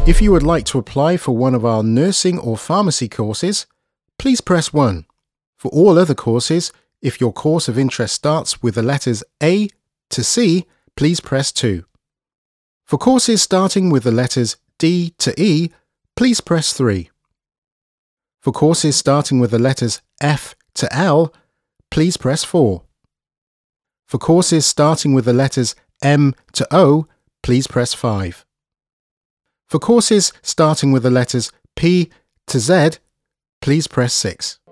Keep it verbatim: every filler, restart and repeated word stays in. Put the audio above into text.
If you would like to apply for one of our nursing or pharmacy courses, please press one. For all other courses, if your course of interest starts with the letters A to C, please press two. For courses starting with the letters D to E, please press three. For courses starting with the letters F to L, please press four. For courses starting with the letters M to O, please press five. For courses starting with the letters P to Z, please press six.